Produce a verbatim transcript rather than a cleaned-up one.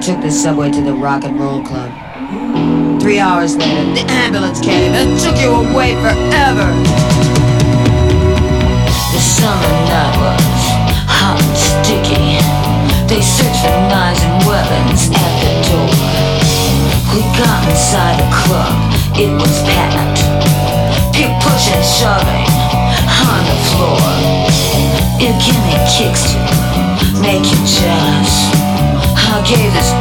took the subway to the Rock and Roll Club. Three hours later, the ambulance came and took you away forever. The summer night was hot and sticky. They searched for knives and weapons at the door. We got inside the club, it was packed. Keep pushing, shoving on the floor. You give me kicks to make you jealous. I gave this